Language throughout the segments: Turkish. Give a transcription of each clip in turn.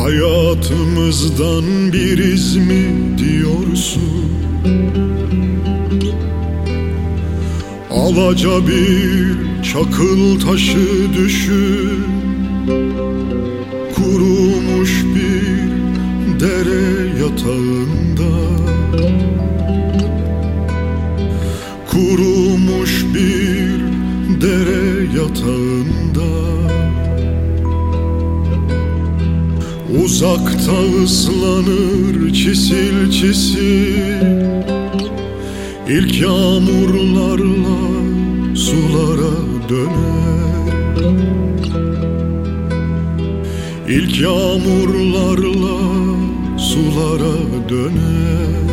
Hayatımızdan bir iz mi diyorsun? Alaca bir çakıl taşı düşün, kurumuş bir dere yatağında, kurumuş bir dere yatağında. Uzakta ıslanır çisil çisil, İlk yağmurlarla sulara döner. İlk yağmurlarla sulara döner.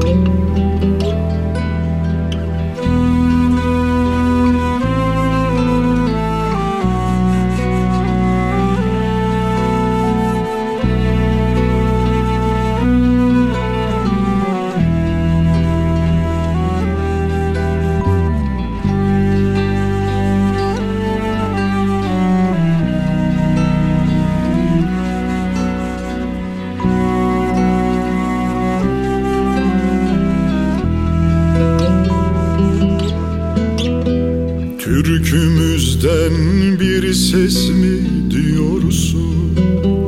Türkümüzden bir ses mi diyorsun?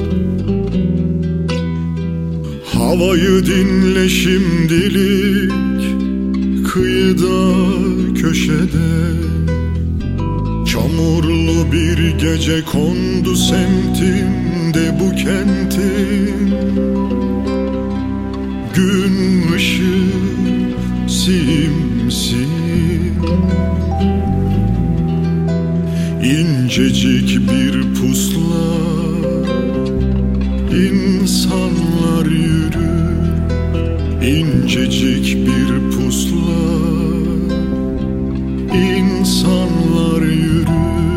Havayı dinle şimdilik, kıyıda köşede. Çamurlu bir gece kondu semtinde bu kentin. Gün ışığı simsim, İncecik bir pusla insanlar yürür. İncecik bir pusla insanlar yürür.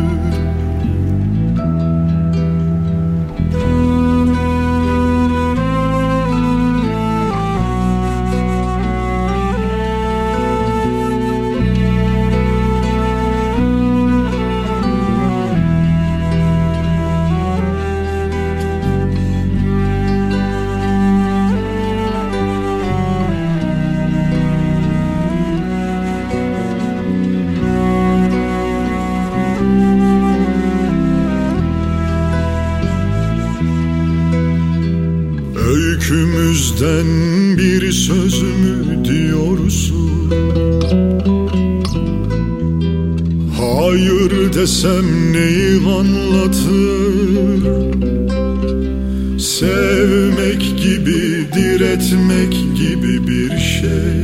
Öykümüzden bir söz mü diyorsun? Hayır desem neyi anlatır? Sevmek gibi, diretmek gibi bir şey.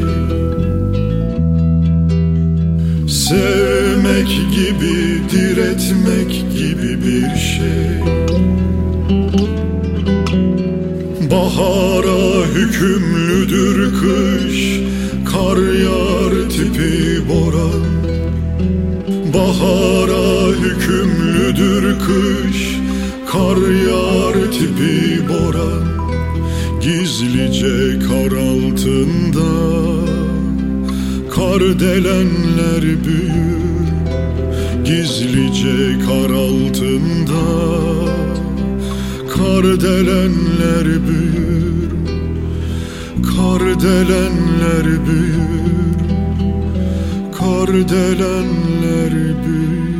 Sevmek gibi, diretmek gibi bir şey. Bahara hükümlüdür kış, kar yağar tipi boran. Bahara hükümlüdür kış, kar yağar tipi boran. Gizlice kar altında kardelenler büyür. Gizlice kar altında kardelenler büyür. Kardelenler büyür. Kardelenler büyür.